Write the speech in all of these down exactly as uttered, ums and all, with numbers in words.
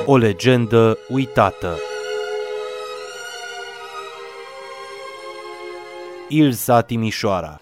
O legendă uitată. Ilsa Timișoara.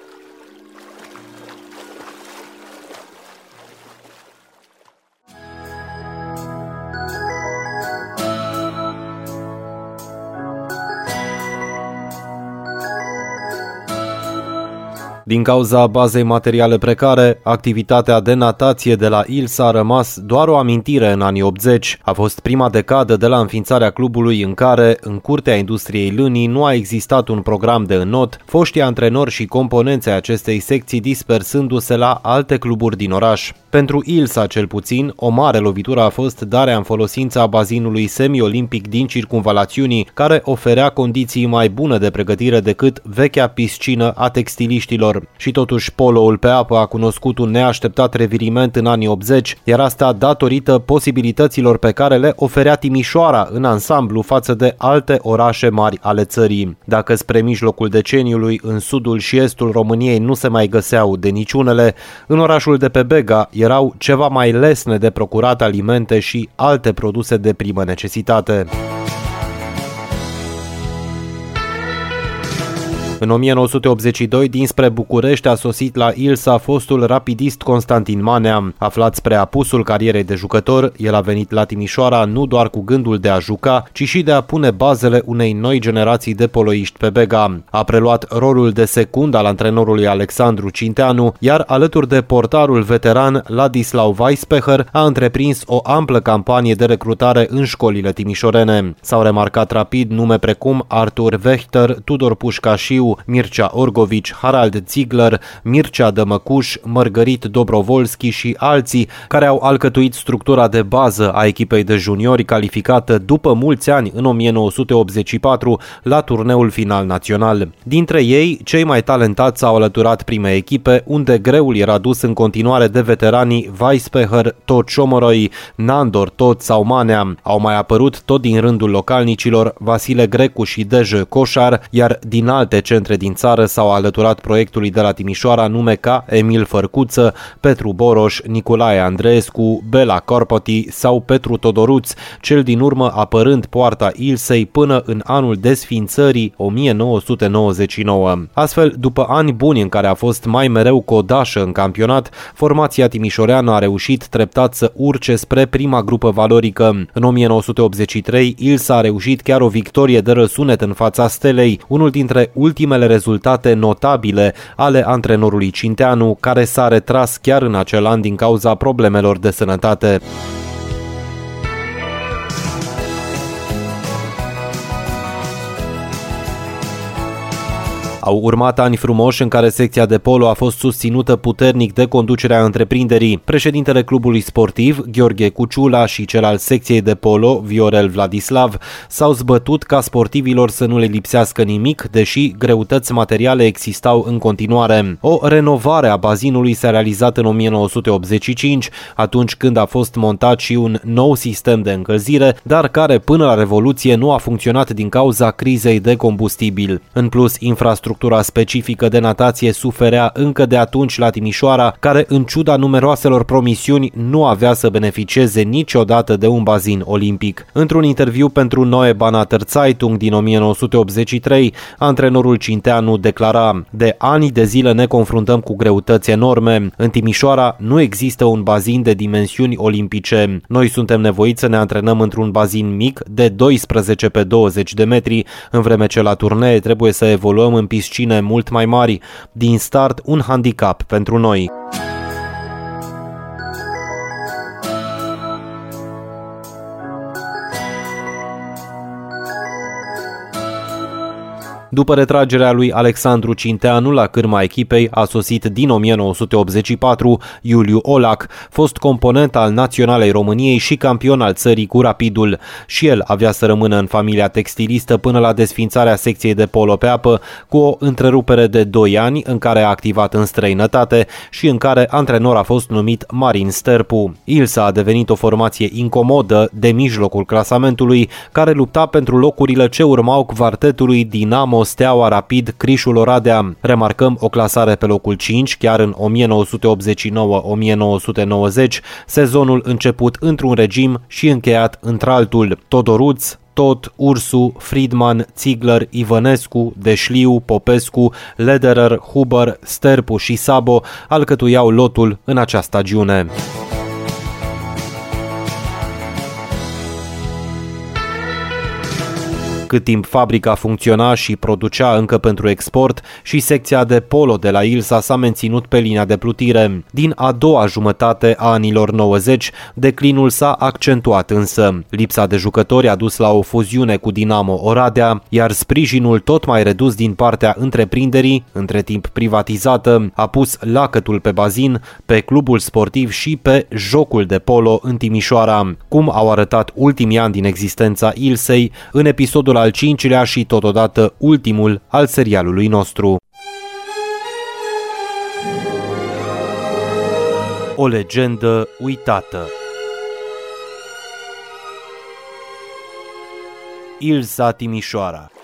Din cauza bazei materiale precare, activitatea de natație de la Ilsa a rămas doar o amintire în anii optzeci. A fost prima decadă de la înființarea clubului în care, în curtea industriei lânii, nu a existat un program de înot, foștii antrenori și componenții acestei secții dispersându-se la alte cluburi din oraș. Pentru Ilsa, cel puțin, o mare lovitură a fost darea în folosință a bazinului semi-olimpic din Circumvalațiunii, care oferea condiții mai bune de pregătire decât vechea piscină a textiliștilor. Și totuși poloul pe apă a cunoscut un neașteptat reviriment în anii optzeci, iar asta datorită posibilităților pe care le oferea Timișoara în ansamblu față de alte orașe mari ale țării. Dacă spre mijlocul deceniului în sudul și estul României nu se mai găseau de niciunele, în orașul de pe Bega erau ceva mai lesne de procurat alimente și alte produse de primă necesitate. În o mie nouă sute optzeci și doi, dinspre București a sosit la Ilsa fostul rapidist Constantin Manea. Aflat spre apusul carierei de jucător, el a venit la Timișoara nu doar cu gândul de a juca, ci și de a pune bazele unei noi generații de poloiști pe Bega. A preluat rolul de secund al antrenorului Alexandru Cinteanu, iar alături de portarul veteran Ladislau Weispecher a întreprins o amplă campanie de recrutare în școlile timișorene. S-au remarcat rapid nume precum Artur Wächter, Tudor Pușcașiu, Mircea Orgovici, Harald Ziegler, Mircea Dămăcuș, Mărgărit Dobrovolski și alții care au alcătuit structura de bază a echipei de juniori calificată după mulți ani în o mie nouă sute optzeci și patru la turneul final național. Dintre ei, cei mai talentați s-au alăturat primei echipe, unde greul era dus în continuare de veteranii Weispecher, Tociomoroi, Nandor Tot sau Manea. Au mai apărut tot din rândul localnicilor Vasile Grecu și Dejă Coșar, iar din alte centre din țară s-au alăturat proiectului de la Timișoara nume ca Emil Fărcuță, Petru Boroș, Nicolae Andreescu, Bela Corpoti sau Petru Todoruț, cel din urmă apărând poarta Ilsei până în anul desființării o mie nouă sute nouăzeci și nouă. Astfel, după ani buni în care a fost mai mereu codașă în campionat, formația timișoreană a reușit treptat să urce spre prima grupă valorică. În o mie nouă sute optzeci și trei, Ilsa a reușit chiar o victorie de răsunet în fața Stelei, unul dintre ultimele rezultate notabile ale antrenorului Cinteanu, care s-a retras chiar în acel an din cauza problemelor de sănătate. Au urmat ani frumoși în care secția de polo a fost susținută puternic de conducerea întreprinderii. Președintele clubului sportiv, Gheorghe Cuciula, și cel al secției de polo, Viorel Vladislav, s-au zbătut ca sportivilor să nu le lipsească nimic, deși greutăți materiale existau în continuare. O renovare a bazinului s-a realizat în o mie nouă sute optzeci și cinci, atunci când a fost montat și un nou sistem de încălzire, dar care până la Revoluție nu a funcționat din cauza crizei de combustibil. În plus, infrastructura Structura specifică de natație suferea încă de atunci la Timișoara, care, în ciuda numeroaselor promisiuni, nu avea să beneficieze niciodată de un bazin olimpic. Într-un interviu pentru Neue Banater Zeitung din o mie nouă sute optzeci și trei, antrenorul Cinteanu declara: "De ani de zile ne confruntăm cu greutăți enorme. În Timișoara nu există un bazin de dimensiuni olimpice. Noi suntem nevoiți să ne antrenăm într-un bazin mic de doisprezece pe douăzeci de metri, în vreme ce la turnee trebuie să evoluăm în piscine mult mai mari. Din start, un handicap pentru noi." După retragerea lui Alexandru Cinteanu la cârma echipei, a sosit din o mie nouă sute optzeci și patru Iuliu Olac, fost component al Naționalei României și campion al țării cu Rapidul. Și el avea să rămână în familia textilistă până la desființarea secției de polo pe apă, cu o întrerupere de doi ani în care a activat în străinătate și în care antrenor a fost numit Marin Sterpu. Ilsa a devenit o formație incomodă de mijlocul clasamentului, care lupta pentru locurile ce urmau quartetului Dinamo Dinamo, Steaua, Rapid, Crișul Oradea. Remarcăm o clasare pe locul cinci, chiar în o mie nouă sute optzeci și nouă - o mie nouă sute nouăzeci, sezonul început într-un regim și încheiat într-altul. Todoruț, Tot, Ursu, Friedman, Ziegler, Ivănescu, Deșliu, Popescu, Lederer, Huber, Sterpu și Sabo alcătuiau lotul în această stagiune. Cât timp fabrica funcționa și producea încă pentru export, și secția de polo de la Ilsa s-a menținut pe linia de plutire. Din a doua jumătate a anilor nouăzeci, declinul s-a accentuat însă. Lipsa de jucători a dus la o fuziune cu Dinamo Oradea, iar sprijinul tot mai redus din partea întreprinderii, între timp privatizată, a pus lacătul pe bazin, pe clubul sportiv și pe jocul de polo în Timișoara. Cum au arătat ultimii ani din existența Ilsei, în episodul al cincilea și totodată ultimul al serialului nostru. O legendă uitată. Ilsa Timișoara.